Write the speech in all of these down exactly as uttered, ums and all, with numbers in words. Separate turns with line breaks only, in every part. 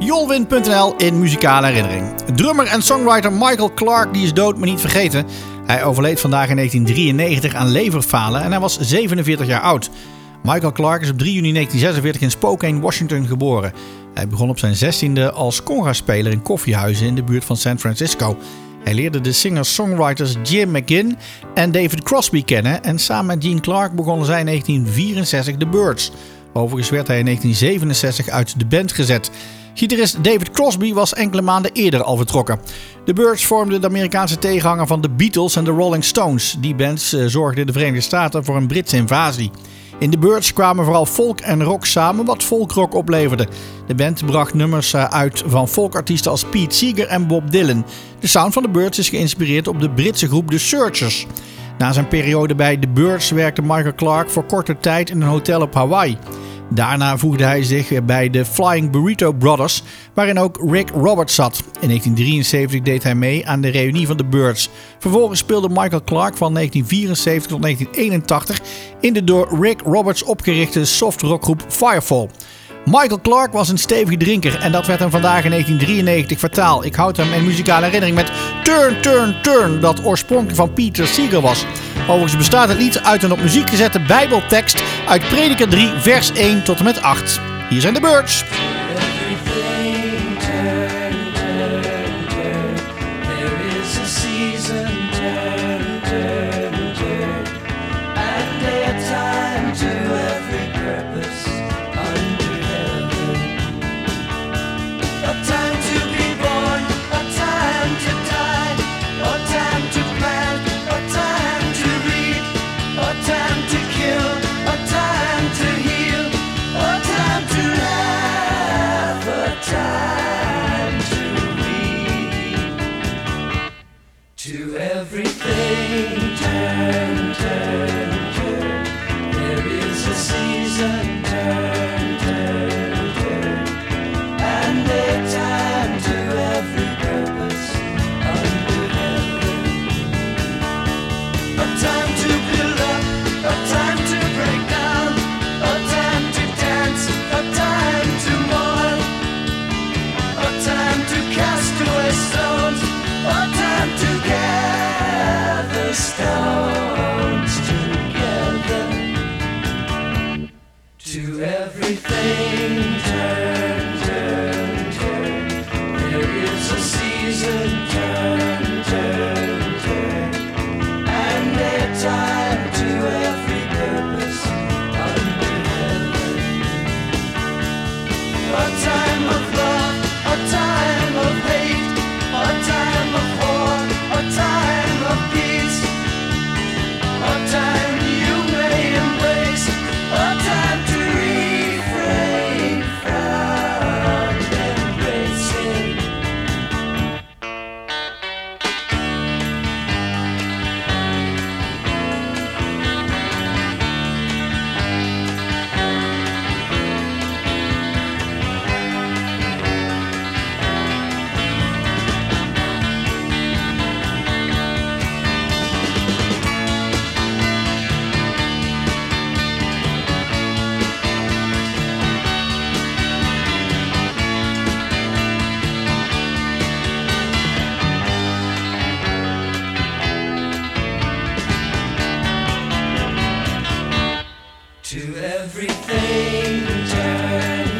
Jolwin punt n l in muzikale herinnering. Drummer en songwriter Michael Clarke die is dood, maar niet vergeten. Hij overleed vandaag in negentien drieënnegentig aan leverfalen en hij was zevenenveertig jaar oud. Michael Clarke is op drie juni negentien zesenveertig in Spokane, Washington geboren. Hij begon op zijn zestiende als conga-speler in koffiehuizen in de buurt van San Francisco. Hij leerde de singer-songwriters Jim McGinn en David Crosby kennen en samen met Gene Clark begonnen zij in negentien vierenzestig de Byrds. Overigens werd hij in negentien zevenenzestig uit de band gezet. Gitarist David Crosby was enkele maanden eerder al vertrokken. De Byrds vormden de Amerikaanse tegenhanger van de Beatles en de Rolling Stones. Die bands zorgden in de Verenigde Staten voor een Britse invasie. In de Byrds kwamen vooral folk en rock samen, wat folkrock opleverde. De band bracht nummers uit van folkartiesten als Pete Seeger en Bob Dylan. De sound van de Byrds is geïnspireerd op de Britse groep The Searchers. Na zijn periode bij de Byrds werkte Michael Clarke voor korte tijd in een hotel op Hawaii. Daarna voegde hij zich bij de Flying Burrito Brothers, waarin ook Rick Roberts zat. In negentien drieënzeventig deed hij mee aan de reunie van de Byrds. Vervolgens speelde Michael Clarke van negentien vierenzeventig tot negentien eenentachtig in de door Rick Roberts opgerichte softrockgroep Firefall. Michael Clarke was een stevige drinker en dat werd hem vandaag in negentien drieënnegentig fataal. Ik houd hem in muzikale herinnering met Turn, Turn, Turn, dat oorspronkelijk van Peter Seeger was. Overigens bestaat het lied uit een op muziek gezette bijbeltekst uit Prediker drie vers één tot en met acht. Hier zijn de Byrds.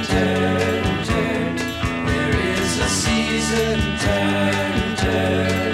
Turn, turn, turn.